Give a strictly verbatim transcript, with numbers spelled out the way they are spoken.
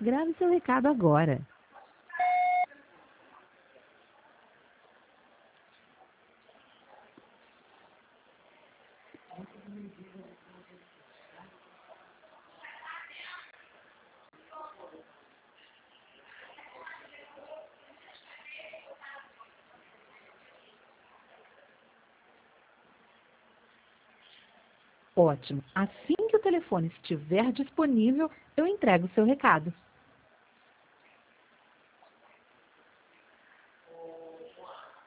Grave seu recado agora. Ótimo. Assim que o telefone estiver disponível, eu entrego o seu recado.